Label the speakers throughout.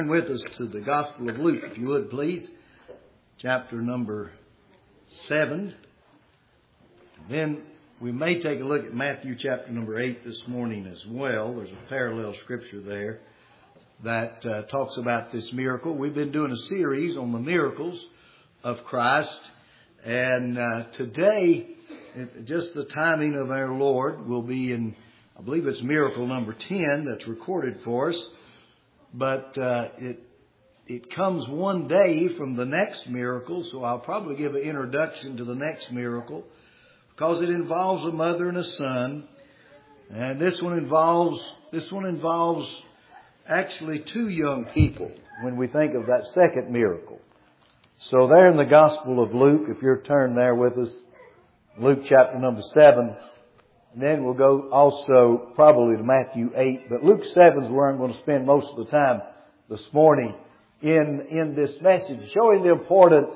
Speaker 1: With us to the Gospel of Luke, if you would please, chapter number 7. Then we may take a look at Matthew chapter number 8 this morning as well. There's a parallel scripture there that talks about this miracle. We've been doing a series on the miracles of Christ, and today, just the timing of our Lord will be in, I believe it's miracle number 10 that's recorded for us. But it comes one day from the next miracle, so I'll probably give an introduction to the next miracle because it involves a mother and a son, and this one involves actually two young people when we think of that second miracle. So there in the Gospel of Luke, if you're turned there with us, Luke chapter number 7. And then we'll go also probably to Matthew 8. But Luke 7 is where I'm going to spend most of the time this morning in this message, showing the importance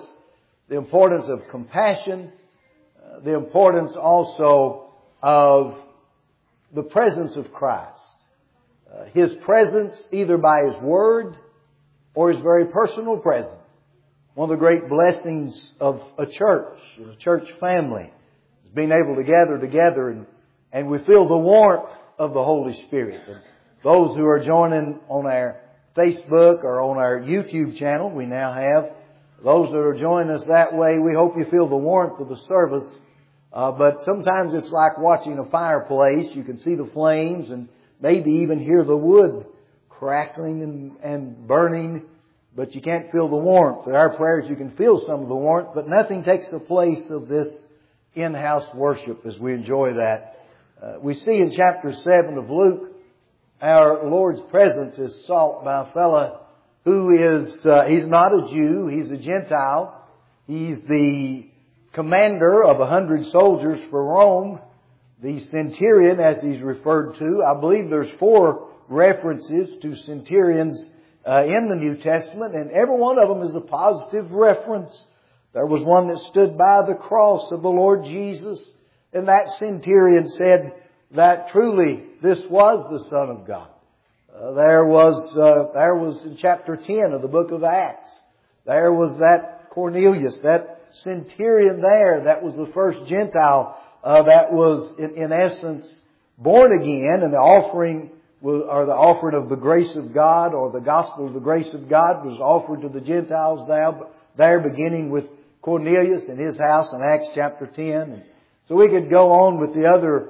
Speaker 1: of compassion, the importance also of the presence of Christ. His presence either by His Word or His very personal presence. One of the great blessings of a church, a church family, is being able to gather together and we feel the warmth of the Holy Spirit. And those who are joining on our Facebook or on our YouTube channel, we now have. Those that are joining us that way, we hope you feel the warmth of the service. But sometimes it's like watching a fireplace. You can see the flames and maybe even hear the wood crackling and burning, but you can't feel the warmth. At our prayers you can feel some of the warmth, but nothing takes the place of this in-house worship as we enjoy that. We see in chapter 7 of Luke, our Lord's presence is sought by a fellow who is, he's not a Jew, he's a Gentile. He's the commander of 100 soldiers for Rome, the centurion as he's referred to. I believe there's 4 references to centurions in the New Testament, and every one of them is a positive reference. There was one that stood by the cross of the Lord Jesus, and that centurion said that truly this was the Son of God. There was in chapter 10 of the book of Acts, there was that Cornelius, that centurion there, that was the first Gentile that was in essence born again, and the offering of the grace of God, or the gospel of the grace of God, was offered to the Gentiles there beginning with Cornelius and his house in Acts chapter 10. And so we could go on with the other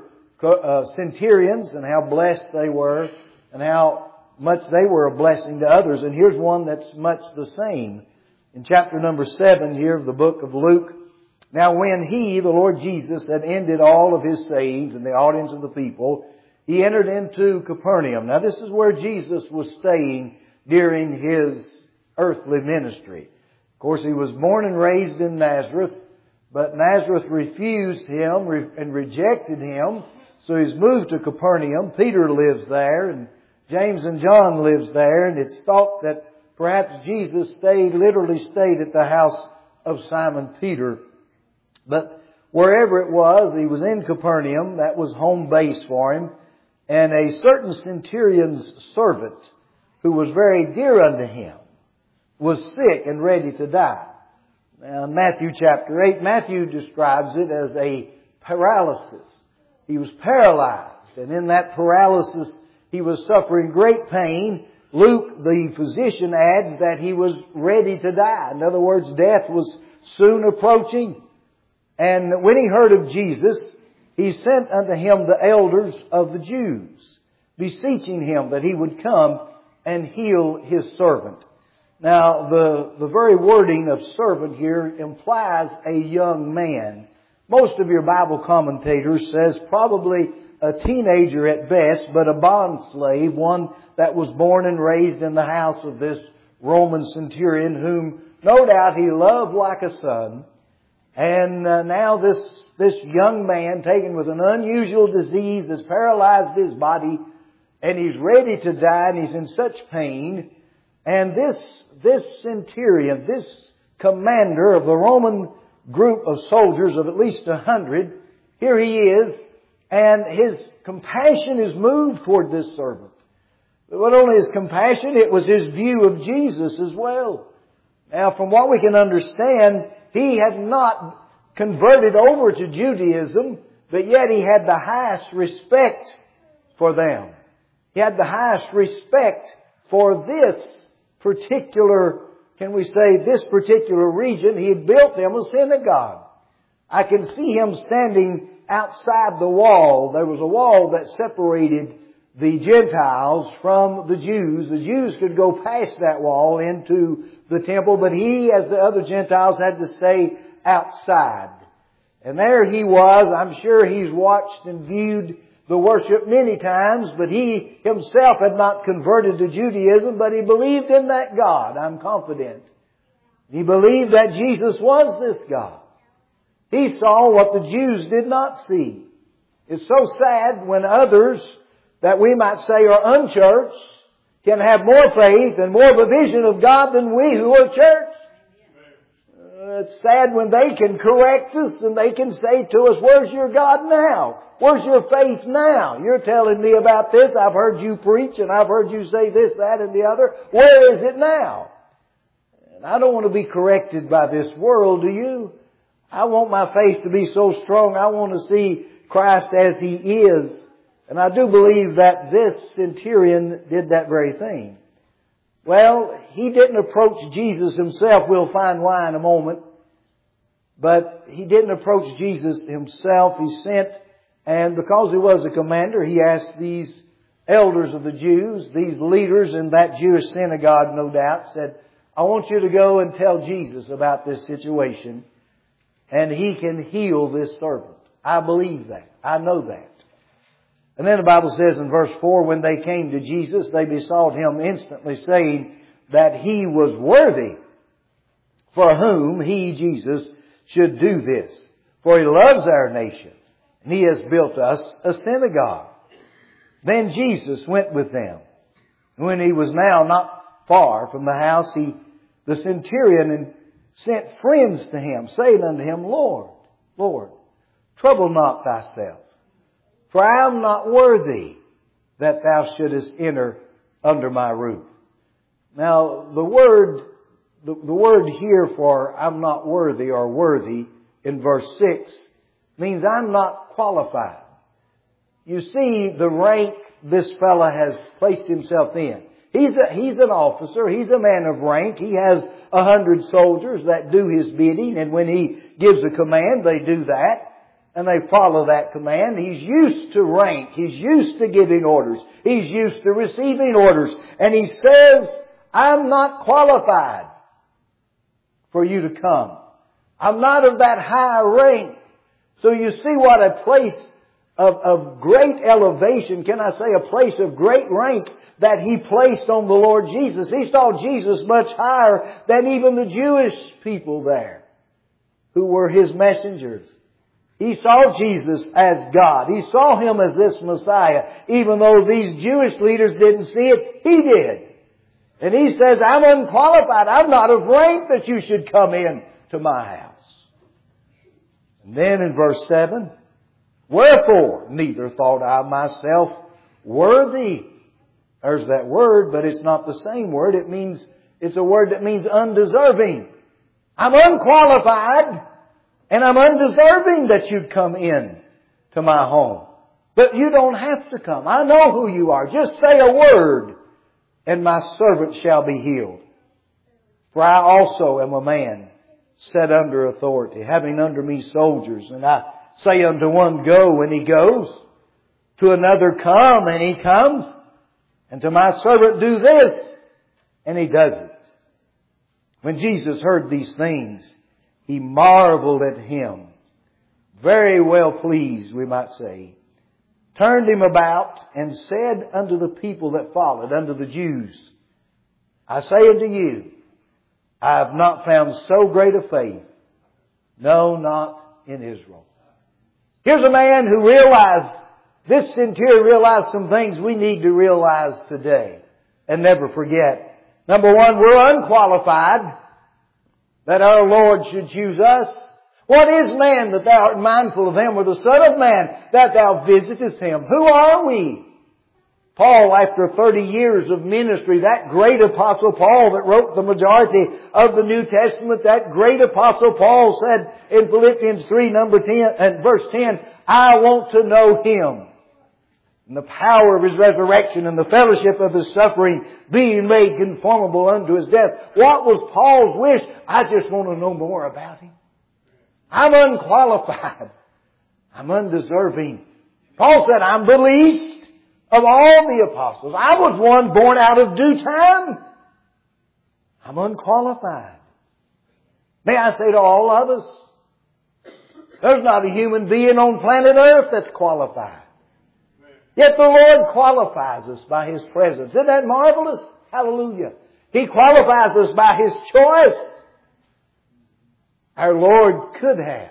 Speaker 1: centurions and how blessed they were and how much they were a blessing to others. And here's one that's much the same. In chapter number 7 here of the book of Luke. Now when He, the Lord Jesus, had ended all of His sayings in the audience of the people, He entered into Capernaum. Now this is where Jesus was staying during His earthly ministry. Of course, He was born and raised in Nazareth, but Nazareth refused Him and rejected Him. So He's moved to Capernaum. Peter lives there, and James and John lives there. And it's thought that perhaps Jesus literally stayed at the house of Simon Peter. But wherever it was, He was in Capernaum. That was home base for Him. And a certain centurion's servant, who was very dear unto Him, was sick and ready to die. Now, in Matthew chapter 8, Matthew describes it as a paralysis. He was paralyzed, and in that paralysis he was suffering great pain. Luke, the physician, adds that he was ready to die. In other words, death was soon approaching. And when he heard of Jesus, he sent unto Him the elders of the Jews, beseeching Him that He would come and heal His servant. Now, the very wording of servant here implies a young man. Most of your Bible commentators says probably a teenager at best, but a bond slave, one that was born and raised in the house of this Roman centurion, whom no doubt he loved like a son. And now this young man, taken with an unusual disease, has paralyzed his body, and he's ready to die, and he's in such pain. And this centurion, this commander of the Roman group of soldiers of at least 100, here he is, and his compassion is moved toward this servant. But not only his compassion, it was his view of Jesus as well. Now, from what we can understand, he had not converted over to Judaism, but yet he had the highest respect for them. He had the highest respect for this particular, can we say, this particular region. He had built them a synagogue. I can see him standing outside the wall. There was a wall that separated the Gentiles from the Jews. The Jews could go past that wall into the temple, but he, as the other Gentiles, had to stay outside. And there he was. I'm sure he's watched and viewed the worship many times, but he himself had not converted to Judaism, but he believed in that God, I'm confident. He believed that Jesus was this God. He saw what the Jews did not see. It's so sad when others that we might say are unchurched can have more faith and more of a vision of God than we who are church. It's sad when they can correct us and they can say to us, where's your God now? Where's your faith now? You're telling me about this. I've heard you preach and I've heard you say this, that, and the other. Where is it now? And I don't want to be corrected by this world, do you? I want my faith to be so strong. I want to see Christ as He is. And I do believe that this centurion did that very thing. Well, he didn't approach Jesus himself. We'll find why in a moment. But he didn't approach Jesus himself. He sent, and because he was a commander, he asked these elders of the Jews, these leaders in that Jewish synagogue, no doubt, said, I want you to go and tell Jesus about this situation, and He can heal this servant. I believe that. I know that. And then the Bible says in verse 4, when they came to Jesus, they besought Him instantly, saying that He was worthy for whom He, Jesus, should do this. For He loves our nation, and He has built us a synagogue. Then Jesus went with them. When He was now not far from the house, the centurion sent friends to Him, saying unto Him, Lord, trouble not thyself, for I am not worthy that thou shouldest enter under my roof. Now, the word here for I'm not worthy or worthy in verse 6 means I'm not qualified. You see the rank this fella has placed himself in. He's an officer. He's a man of rank. He has 100 soldiers that do his bidding, and when he gives a command, they do that. And they follow that command. He's used to rank. He's used to giving orders. He's used to receiving orders. And he says, I'm not qualified for you to come. I'm not of that high rank. So you see what a place of great elevation, can I say a place of great rank that He placed on the Lord Jesus. He saw Jesus much higher than even the Jewish people there who were His messengers. He saw Jesus as God. He saw Him as this Messiah. Even though these Jewish leaders didn't see it, He did. And He says, I'm unqualified. I'm not of rank that you should come in to my house. And then in verse 7, wherefore neither thought I myself worthy. There's that word, but it's not the same word. It's a word that means undeserving. I'm unqualified. And I'm undeserving that you'd come in to my home. But you don't have to come. I know who you are. Just say a word and my servant shall be healed. For I also am a man set under authority, having under me soldiers. And I say unto one, go, and he goes. To another, come, and he comes. And to my servant, do this, and he does it. When Jesus heard these things, He marveled at Him, very well pleased, we might say, turned Him about and said unto the people that followed, unto the Jews, I say unto you, I have not found so great a faith, no, not in Israel. Here's a man who realized, this centurion realized some things we need to realize today and never forget. Number one, we're unqualified that our Lord should choose us. What is man that thou art mindful of him, or the Son of Man that thou visitest him? Who are we Paul, after 30 years of ministry, that great Apostle Paul that wrote the majority of the New Testament, that great Apostle Paul said in Philippians 3, number 10, and verse 10, I want to know Him and the power of His resurrection and the fellowship of His suffering, being made conformable unto His death. What was Paul's wish? I just want to know more about Him. I'm unqualified. I'm undeserving. Paul said, I'm the least of all the apostles. I was one born out of due time. I'm unqualified. May I say to all of us, there's not a human being on planet Earth that's qualified. Yet the Lord qualifies us by His presence. Isn't that marvelous? Hallelujah. He qualifies us by His choice. Our Lord could have.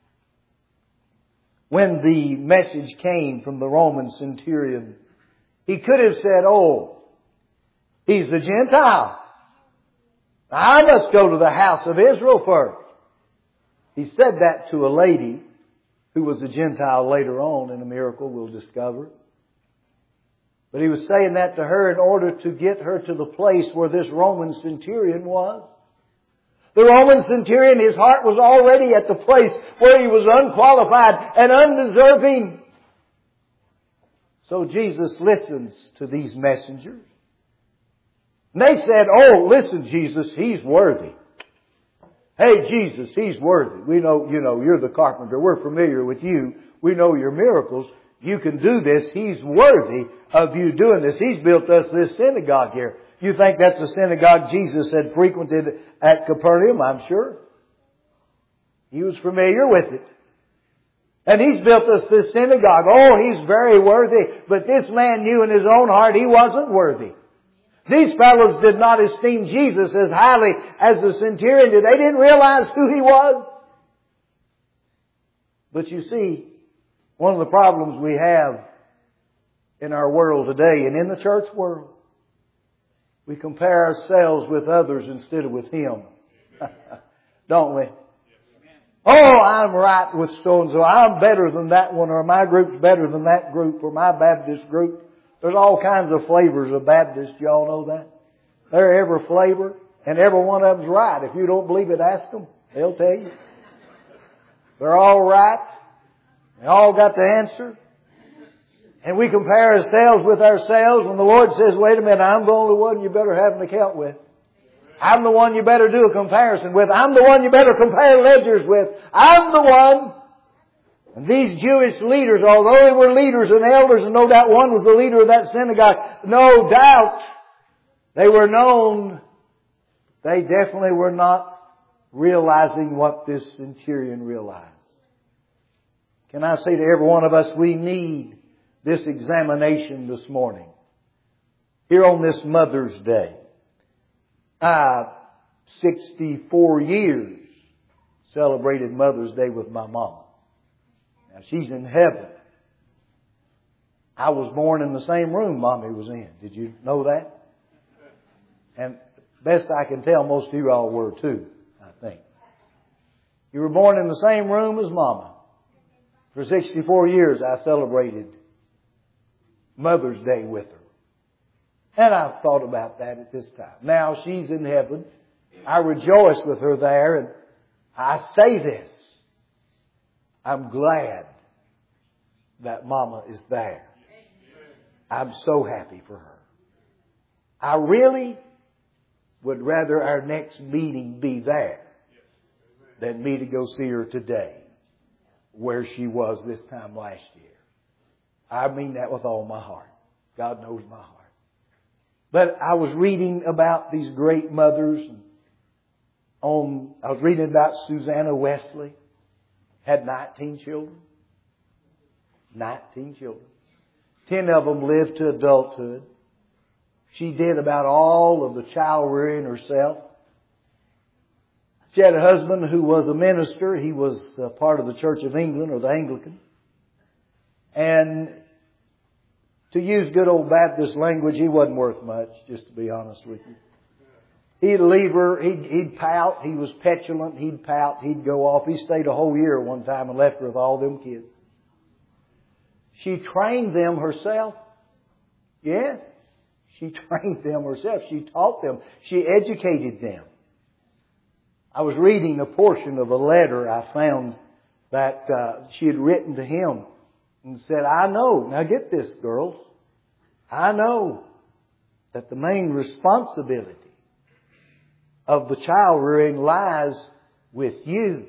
Speaker 1: When the message came from the Roman centurion, He could have said, oh, he's a Gentile. I must go to the house of Israel first. He said that to a lady who was a Gentile later on in a miracle we'll discover. But He was saying that to her in order to get her to the place where this Roman centurion was. The Roman centurion, his heart was already at the place where he was unqualified and undeserving. So Jesus listens to these messengers. And they said, oh, listen, Jesus, He's worthy. Hey, Jesus, He's worthy. We know, you're the carpenter. We're familiar with you. We know your miracles. You can do this. He's worthy of you doing this. He's built us this synagogue here. You think that's a synagogue Jesus had frequented at Capernaum? I'm sure. He was familiar with it. And He's built us this synagogue. Oh, He's very worthy. But this man knew in his own heart he wasn't worthy. These fellows did not esteem Jesus as highly as the centurion did. They didn't realize who He was. But you see, one of the problems we have in our world today and in the church world, we compare ourselves with others instead of with Him. Don't we? Oh, I'm right with so-and-so. I'm better than that one, or my group's better than that group, or my Baptist group. There's all kinds of flavors of Baptists. Y'all know that? They're every flavor, and every one of them's right. If you don't believe it, ask them. They'll tell you. They're all right. They all got the answer. And we compare ourselves with ourselves when the Lord says, wait a minute, I'm the only one you better have an account with. I'm the one you better do a comparison with. I'm the one you better compare ledgers with. I'm the one. And these Jewish leaders, although they were leaders and elders, and no doubt one was the leader of that synagogue, no doubt they were known. They definitely were not realizing what this centurion realized. Can I say to every one of us, we need this examination this morning. Here on this Mother's Day. 64 years celebrated Mother's Day with my mom. Now she's in heaven. I was born in the same room Mommy was in. Did you know that? And best I can tell, most of you all were too, I think. You were born in the same room as Mama. For 64 years I celebrated Mother's Day with her. And I've thought about that at this time. Now she's in heaven. I rejoice with her there, and I say this. I'm glad that Mama is there. I'm so happy for her. I really would rather our next meeting be there than me to go see her today, where she was this time last year. I mean that with all my heart. God knows my heart. But I was reading about these great mothers. I was reading about Susanna Wesley. Had 19 children. 19 children. 10 of them lived to adulthood. She did about all of the child rearing herself. She had a husband who was a minister. He was part of the Church of England, or the Anglican. And to use good old Baptist language, he wasn't worth much, just to be honest with you. He'd leave her, he'd pout, he was petulant, he'd pout, he'd go off. He stayed a whole year one time and left her with all them kids. She trained them herself. Yes. She trained them herself. She taught them. She educated them. I was reading a portion of a letter I found that she had written to him and said, I know, now get this, girls, I know that the main responsibility of the child rearing lies with you.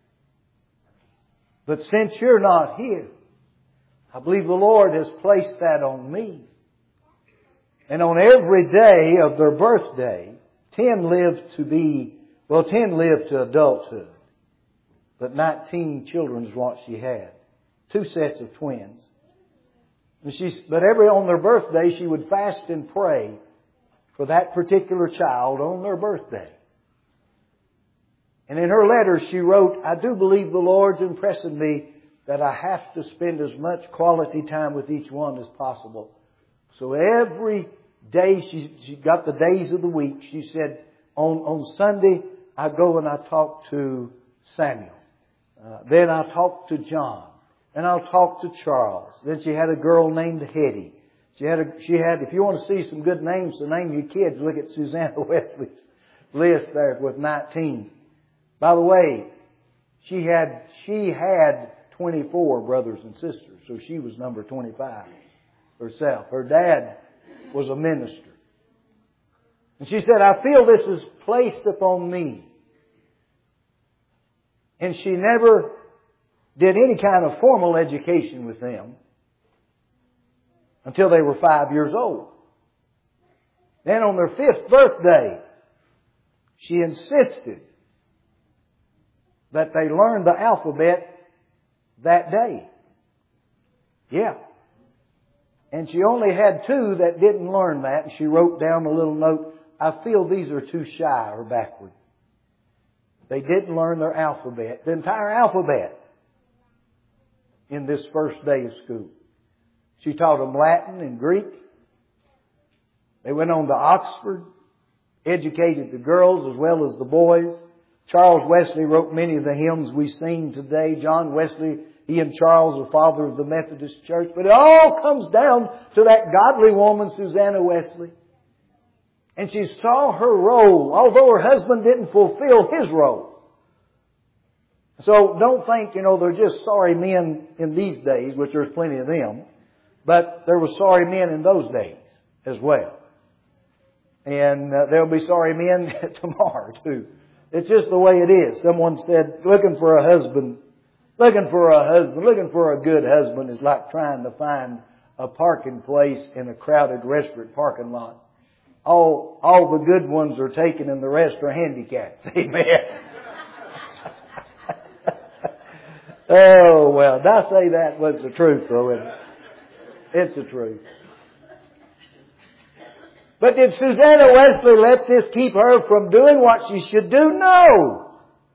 Speaker 1: But since you're not here, I believe the Lord has placed that on me. And on every day of their birthday, 10 lived to adulthood. But 19 children is what she had. 2 sets of twins. But on their birthday, she would fast and pray for that particular child on their birthday. And in her letter she wrote, I do believe the Lord's impressing me that I have to spend as much quality time with each one as possible. So every day, she got the days of the week. She said, on Sunday, I go and I talk to Samuel. Then I talk to John. And I'll talk to Charles. Then she had a girl named Hetty. She had, if you want to see some good names to name your kids, look at Susanna Wesley's list there with 19. By the way, she had 24 brothers and sisters, so she was number 25 herself. Her dad was a minister. And she said, I feel this is placed upon me. And she never did any kind of formal education with them until they were 5 years old. Then on their 5th birthday, she insisted that they learn the alphabet that day. Yeah. And she only had 2 that didn't learn that. And she wrote down a little note, I feel these are too shy or backward. They didn't learn their alphabet, the entire alphabet, in this first day of school. She taught them Latin and Greek. They went on to Oxford, educated the girls as well as the boys. Charles Wesley wrote many of the hymns we sing today. John Wesley, he and Charles are father of the Methodist Church. But it all comes down to that godly woman, Susanna Wesley. And she saw her role, although her husband didn't fulfill his role. So don't think, they're just sorry men in these days, which there's plenty of them. But there were sorry men in those days as well. And there'll be sorry men tomorrow too. It's just the way it is. Someone said, looking for a good husband is like trying to find a parking place in a crowded restaurant parking lot. All the good ones are taken and the rest are handicapped. Amen. Oh, well, did I say that was the truth, though? It's the truth. But did Susanna Wesley let this keep her from doing what she should do? No.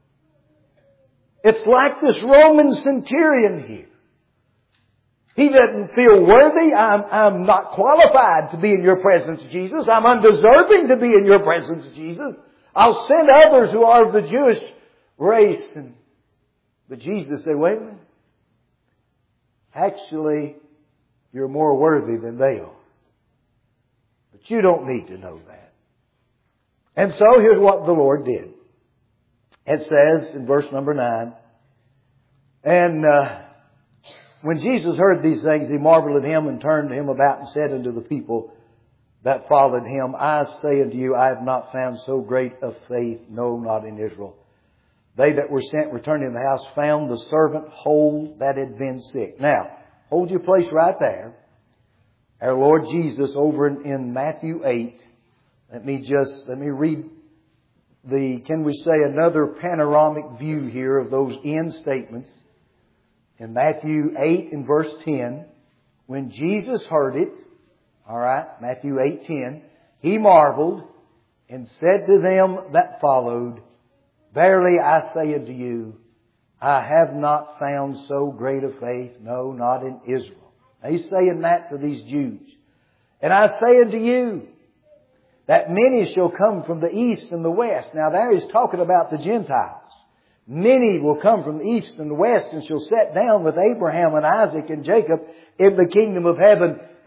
Speaker 1: It's like this Roman centurion here. He doesn't feel worthy. I'm not qualified to be in your presence, Jesus. I'm undeserving to be in your presence, Jesus. I'll send others who are of the Jewish race. But Jesus said, wait a minute. Actually, you're more worthy than they are. But you don't need to know that. And so here's what the Lord did. It says in verse number 9, and when Jesus heard these things, he marveled at him and turned him about and said unto the people that followed him, I say unto you, I have not found so great a faith, no, not in Israel. They that were sent returning to the house found the servant whole that had been sick. Now, hold your place right there. Our Lord Jesus over in Matthew 8. Let me read can we say another panoramic view here of those end statements. In Matthew 8 and verse 10, when Jesus heard it, Matthew 8:10, he marveled and said to them that followed, verily I say unto you, I have not found so great a faith, no, not in Israel. Now he's saying that to these Jews. And I say unto you, that many shall come from the east and the west. Now there he's talking about the Gentiles. Many will come from the east and the west and shall sit down with Abraham and Isaac and Jacob in the kingdom of heaven.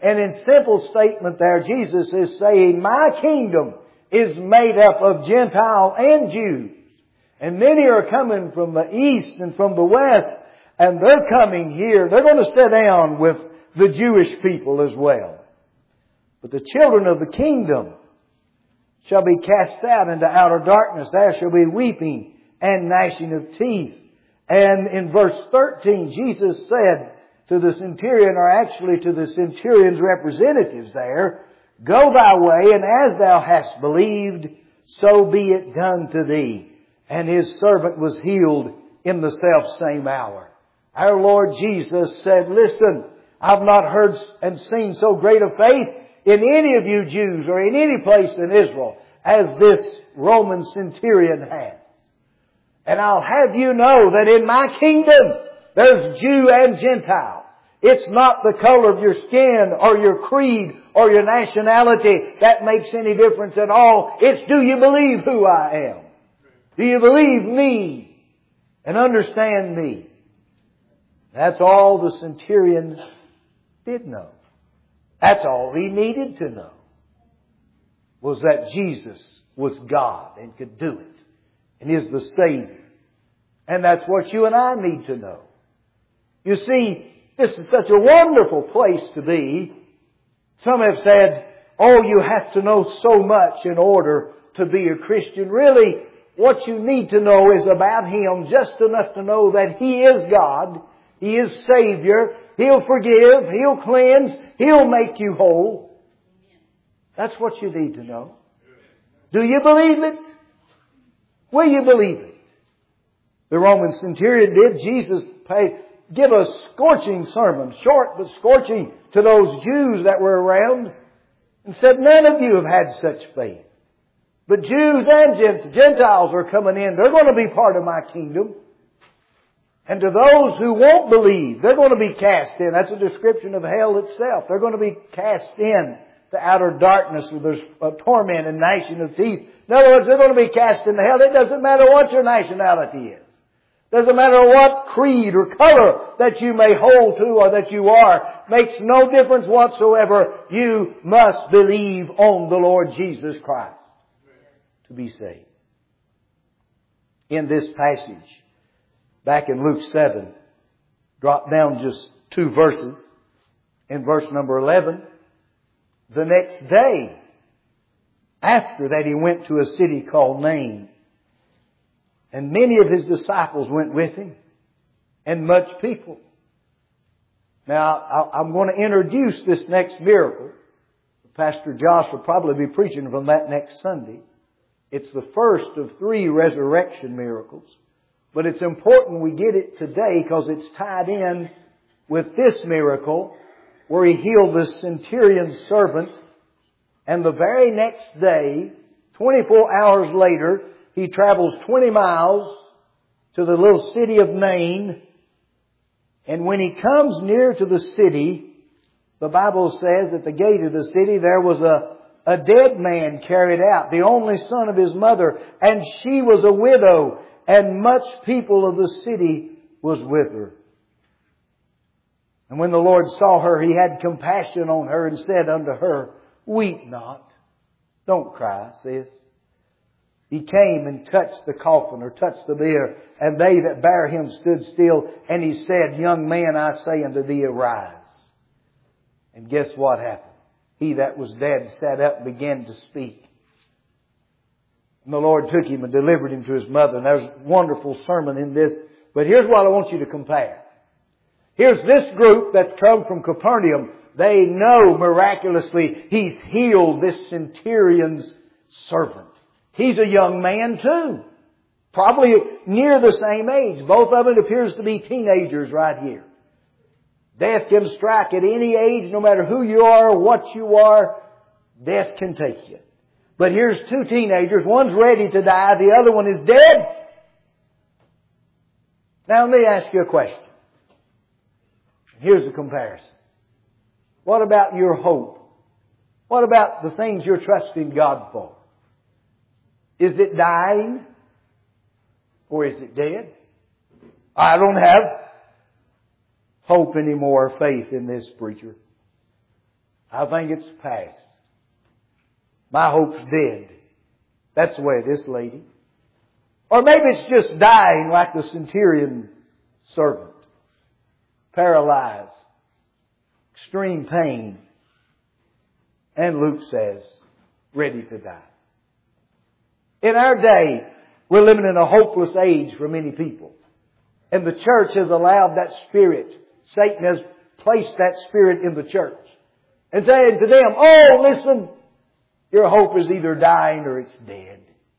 Speaker 1: And in simple statement there, Jesus is saying, my kingdom is made up of Gentile and Jews. And many are coming from the east and from the west, and they're coming here. They're going to sit down with the Jewish people as well. But the children of the kingdom shall be cast out into outer darkness. There shall be weeping and gnashing of teeth. And in verse 13, Jesus said to the centurion, or actually to the centurion's representatives there, go thy way, and as thou hast believed, so be it done to thee. And his servant was healed in the selfsame hour. Our Lord Jesus said, listen, I've not heard and seen so great a faith in any of you Jews or in any place in Israel as this Roman centurion had. And I'll have you know that in my kingdom there's Jew and Gentile. It's not the color of your skin or your creed or your nationality that makes any difference at all. It's, do you believe who I am? Do you believe me and understand me? That's all the centurion did know. That's all he needed to know, was that Jesus was God and could do it and is the Savior. And that's what you and I need to know. You see, this is such a wonderful place to be. Some have said, oh, you have to know so much in order to be a Christian. Really, what you need to know is about Him, just enough to know that He is God. He is Savior. He'll forgive. He'll cleanse. He'll make you whole. That's what you need to know. Do you believe it? Will you believe it? The Roman centurion did. Jesus give a scorching sermon, short but scorching, to those Jews that were around, and said, none of you have had such faith. But Jews and Gentiles are coming in. They're going to be part of my kingdom. And to those who won't believe, they're going to be cast in. That's a description of hell itself. They're going to be cast in to outer darkness where there's torment and gnashing of teeth. In other words, they're going to be cast into hell. It doesn't matter what your nationality is. Doesn't matter what creed or color that you may hold to or that you are. Makes no difference whatsoever. You must believe on the Lord Jesus Christ to be saved. In this passage, back in Luke 7, drop down just 2 verses. In verse number 11, the next day, after that, he went to a city called Nain. And many of his disciples went with him, and much people. Now, I'm going to introduce this next miracle. Pastor Josh will probably be preaching from that next Sunday. It's the first of 3 resurrection miracles. But it's important we get it today because it's tied in with this miracle where he healed the centurion's servant. And the very next day, 24 hours later, he travels 20 miles to the little city of Nain. And when he comes near to the city, the Bible says at the gate of the city there was a dead man carried out, the only son of his mother. And she was a widow, and much people of the city was with her. And when the Lord saw her, He had compassion on her and said unto her, weep not. Don't cry, sis. He came and touched the coffin or touched the bier, and they that bare him stood still. And He said, young man, I say unto thee, arise. And guess what happened? He that was dead sat up and began to speak. And the Lord took him and delivered him to his mother. And there's a wonderful sermon in this. But here's what I want you to compare. Here's this group that's come from Capernaum. They know miraculously He's healed this centurion's servant. He's a young man too. Probably near the same age. Both of them appears to be teenagers right here. Death can strike at any age, no matter who you are or what you are. Death can take you. But here's 2 teenagers. One's ready to die. The other one is dead. Now let me ask you a question. Here's a comparison. What about your hope? What about the things you're trusting God for? Is it dying? Or is it dead? I don't have hope anymore, faith in this preacher. I think it's past. My hope's dead. That's the way of this lady. Or maybe it's just dying like the centurion servant. Paralyzed. Extreme pain. And Luke says, ready to die. In our day, we're living in a hopeless age for many people. And the church has allowed that spirit. Satan has placed that spirit in the church. And saying to them, oh, listen, your hope is either dying or it's dead.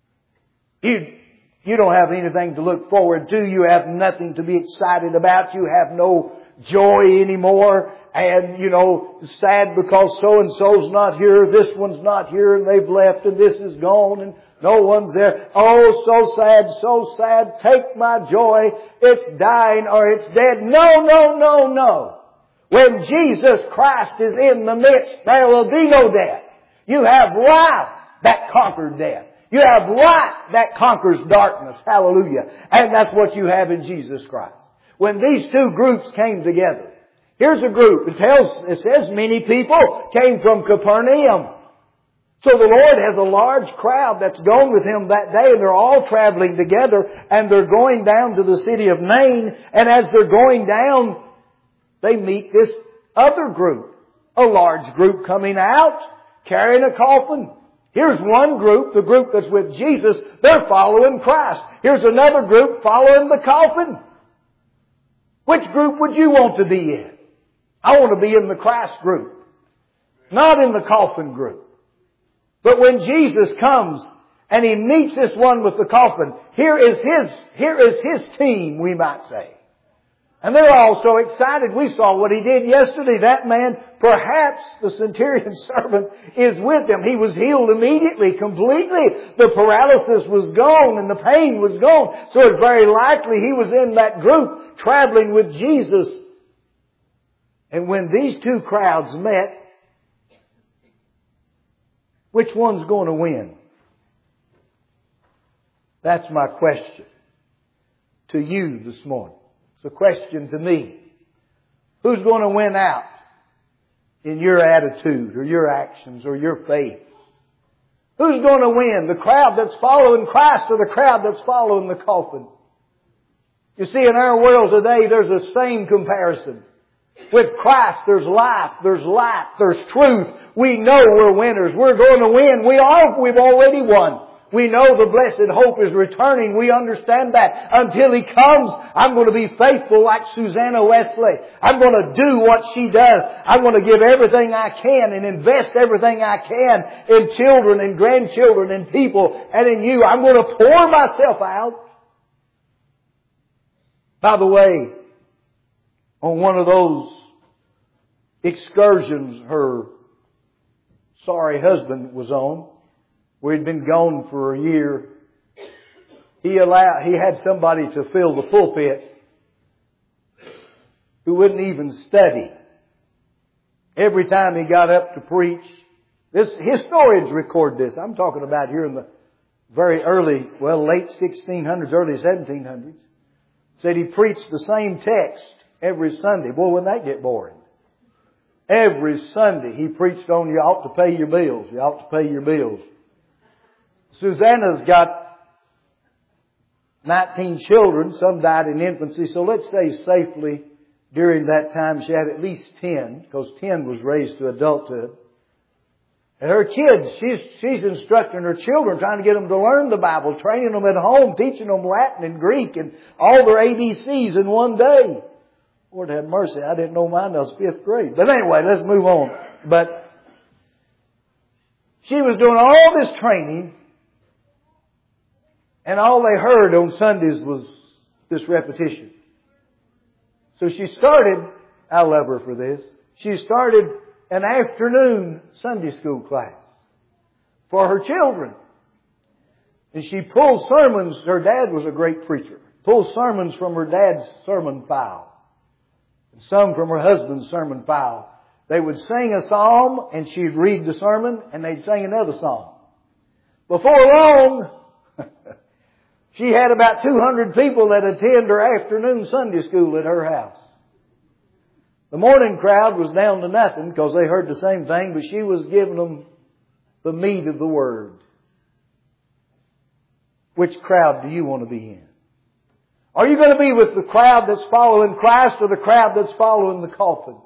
Speaker 1: You don't have anything to look forward to. You have nothing to be excited about. You have no joy anymore. And, sad because so-and-so's not here, this one's not here, and they've left, and this is gone, and no one's there. Oh, so sad, so sad. Take my joy. It's dying or it's dead. No, no, no, no. When Jesus Christ is in the midst, there will be no death. You have life that conquered death. You have light that conquers darkness. Hallelujah. And that's what you have in Jesus Christ. When these two groups came together, here's a group. It says many people came from Capernaum. So the Lord has a large crowd that's gone with Him that day, and they're all traveling together, and they're going down to the city of Nain, and as they're going down, they meet this other group. A large group coming out, carrying a coffin. Here's one group, the group that's with Jesus, they're following Christ. Here's another group following the coffin. Which group would you want to be in? I want to be in the Christ group, not in the coffin group. But when Jesus comes and He meets this one with the coffin, here is His team, we might say. And they're all so excited. We saw what He did yesterday. That man, perhaps the centurion servant, is with him. He was healed immediately, completely. The paralysis was gone and the pain was gone. So it's very likely he was in that group traveling with Jesus. And when these two crowds met, which one's going to win? That's my question to you this morning. It's a question to me. Who's going to win out in your attitude or your actions or your faith? Who's going to win? The crowd that's following Christ or the crowd that's following the coffin? You see, in our world today, there's the same comparison. With Christ, there's life, there's light, there's truth. We know we're winners. We're going to win. We've already won. We know the blessed hope is returning. We understand that. Until He comes, I'm going to be faithful like Susanna Wesley. I'm going to do what she does. I'm going to give everything I can and invest everything I can in children and grandchildren and people and in you. I'm going to pour myself out. By the way, on one of those excursions her sorry husband was on, where he'd been gone for a year, he had somebody to fill the pulpit who wouldn't even study. Every time he got up to preach, historians record this. I'm talking about here in the very early, late 1600s, early 1700s. Said he preached the same text every Sunday. Boy, wouldn't that get boring? Every Sunday he preached on you ought to pay your bills. You ought to pay your bills. Susanna's got 19 children. Some died in infancy. So let's say safely during that time she had at least 10, because 10 was raised to adulthood. And her kids, she's instructing her children, trying to get them to learn the Bible, training them at home, teaching them Latin and Greek and all their ABCs in one day. Lord have mercy, I didn't know mine until 5th grade. But anyway, let's move on. But she was doing all this training, and all they heard on Sundays was this repetition. So she started, I love her for this, she started an afternoon Sunday school class for her children. And she pulled sermons, her dad was a great preacher, pulled sermons from her dad's sermon file. And some from her husband's sermon file. They would sing a psalm and she'd read the sermon and they'd sing another psalm. Before long, she had about 200 people that attend her afternoon Sunday school at her house. The morning crowd was down to nothing because they heard the same thing, but she was giving them the meat of the Word. Which crowd do you want to be in? Are you going to be with the crowd that's following Christ or the crowd that's following the coffin?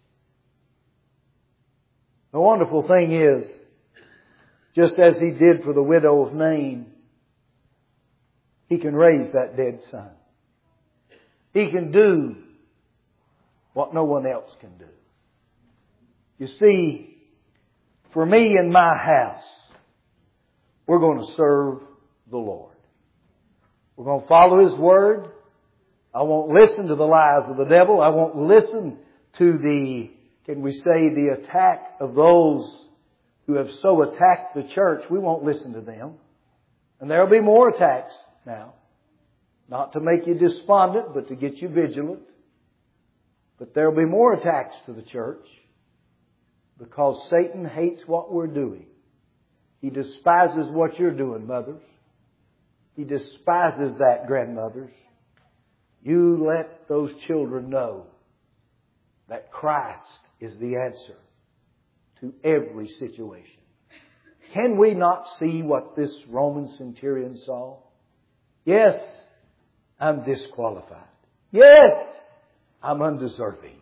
Speaker 1: The wonderful thing is, just as He did for the widow of Nain, He can raise that dead son. He can do what no one else can do. You see, for me and my house, we're going to serve the Lord. We're going to follow His Word. I won't listen to the lies of the devil. I won't listen to the, can we say, the attack of those who have so attacked the church. We won't listen to them. And there'll be more attacks now. Not to make you despondent, but to get you vigilant. But there'll be more attacks to the church because Satan hates what we're doing. He despises what you're doing, mothers. He despises that, grandmothers. You let those children know that Christ is the answer to every situation. Can we not see what this Roman centurion saw? Yes, I'm disqualified. Yes, I'm undeserving.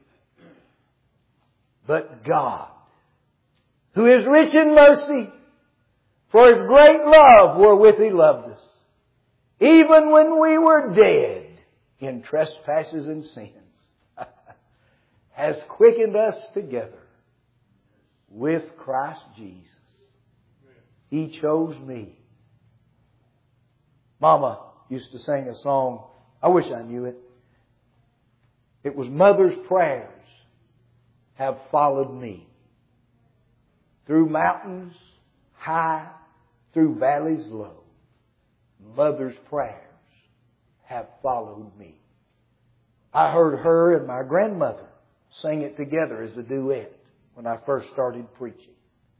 Speaker 1: But God, who is rich in mercy, for His great love wherewith He loved us, even when we were dead in trespasses and sins, has quickened us together with Christ Jesus. He chose me. Mama used to sing a song. I wish I knew it. It was mother's prayers have followed me. Through mountains high, through valleys low. Mother's prayers have followed me. I heard her and my grandmother sing it together as a duet when I first started preaching.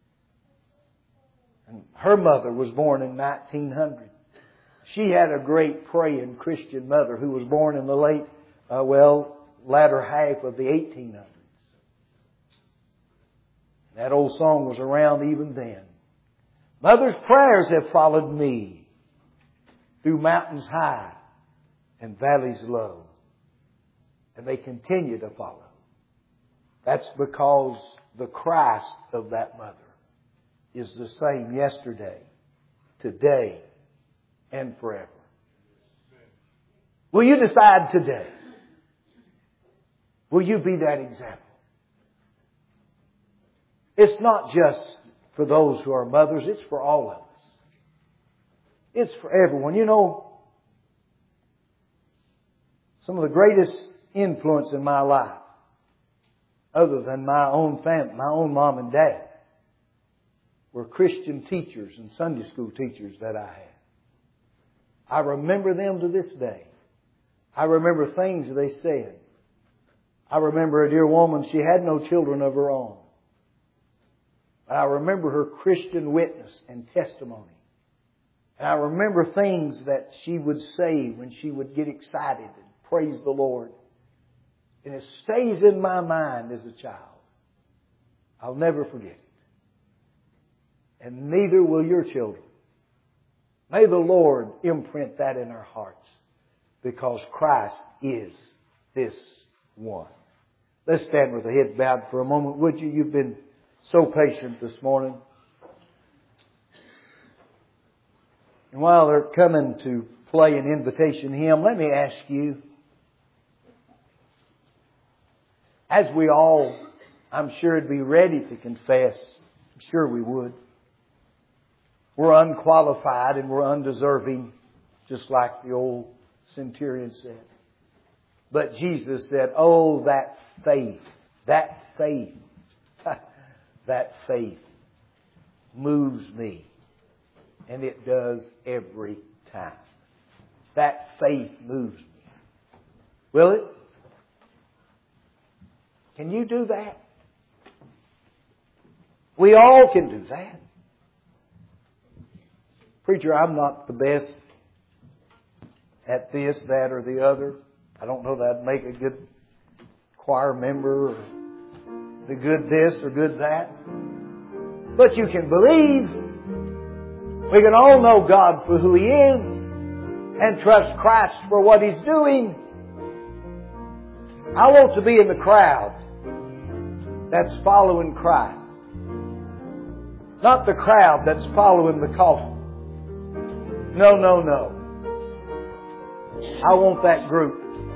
Speaker 1: And her mother was born in 1900. She had a great praying Christian mother who was born in the latter half of the 1800s. That old song was around even then. Mother's prayers have followed me through mountains high and valleys low. And they continue to follow. That's because the Christ of that mother is the same yesterday, today, and forever. Will you decide today? Will you be that example? It's not just for those who are mothers, it's for all of us. It's for everyone. You know, some of the greatest influence in my life, other than my own family, my own mom and dad, were Christian teachers and Sunday school teachers that I had. I remember them to this day. I remember things they said. I remember a dear woman, she had no children of her own. But I remember her Christian witness and testimony. And I remember things that she would say when she would get excited and praise the Lord. And it stays in my mind as a child. I'll never forget it. And neither will your children. May the Lord imprint that in our hearts, because Christ is this one. Let's stand with our heads bowed for a moment, would you? You've been so patient this morning. And while they're coming to play an invitation hymn, let me ask you, as we all, I'm sure, would be ready to confess, I'm sure we would. We're unqualified and we're undeserving, just like the old centurion said. But Jesus said, oh, that faith moves me. And it does every time. That faith moves me. Will it? Can you do that? We all can do that. Preacher, I'm not the best at this, that, or the other. I don't know that I'd make a good choir member or the good this or good that. But you can believe. We can all know God for who He is and trust Christ for what He's doing. I want to be in the crowd that's following Christ. Not the crowd that's following the coffin. No, no, no. I want that group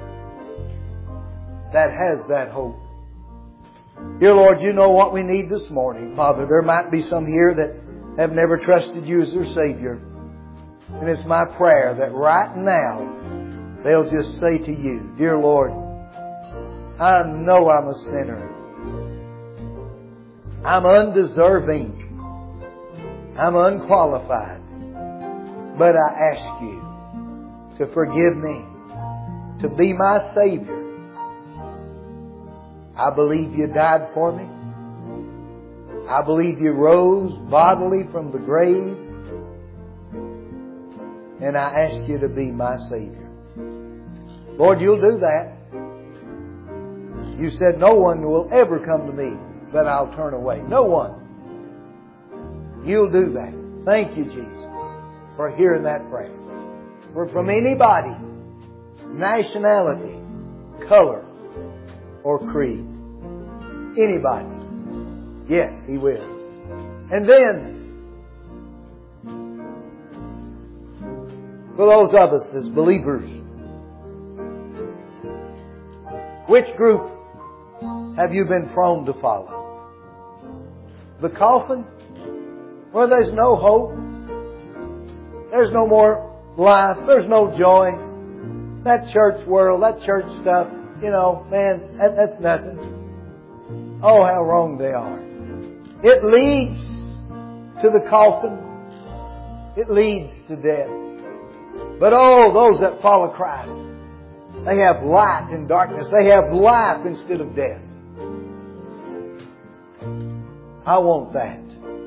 Speaker 1: that has that hope. Dear Lord, You know what we need this morning. Father, there might be some here that have never trusted You as their Savior. And it's my prayer that right now they'll just say to You, Dear Lord, I know I'm a sinner. I'm undeserving. I'm unqualified. But I ask You to forgive me, to be my Savior. I believe You died for me. I believe You rose bodily from the grave. And I ask You to be my Savior. Lord, You'll do that. You said no one will ever come to Me that I'll turn away. No one. You'll do that. Thank You, Jesus, for hearing that prayer. For from anybody, nationality, color, or creed. Anybody. Yes, He will. And then, for those of us as believers, which group have you been prone to follow? The coffin? Where there's no hope. There's no more life. There's no joy. That church world, that church stuff, you know, man, that's nothing. Oh, how wrong they are. It leads to the coffin. It leads to death. But oh, those that follow Christ, they have light in darkness. They have life instead of death. I want that.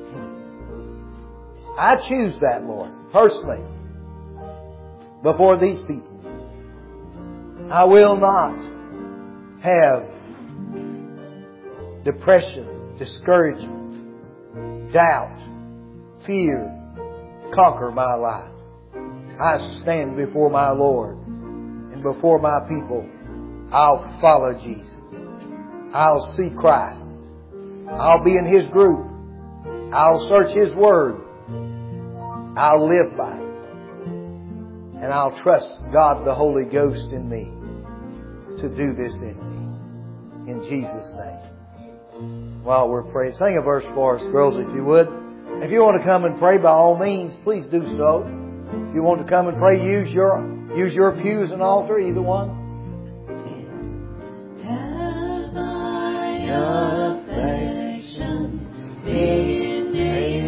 Speaker 1: I choose that, Lord, personally, before these people. I will not have depression, discouragement, doubt, fear conquer my life. I stand before my Lord and before my people. I'll follow Jesus. I'll see Christ. I'll be in His group. I'll search His Word. I'll live by it. And I'll trust God the Holy Ghost in me to do this in me. In Jesus' name. While we're praying, sing a verse for us, girls, if you would. If you want to come and pray, by all means, please do so. If you want to come and pray, use your pew as an altar, either one.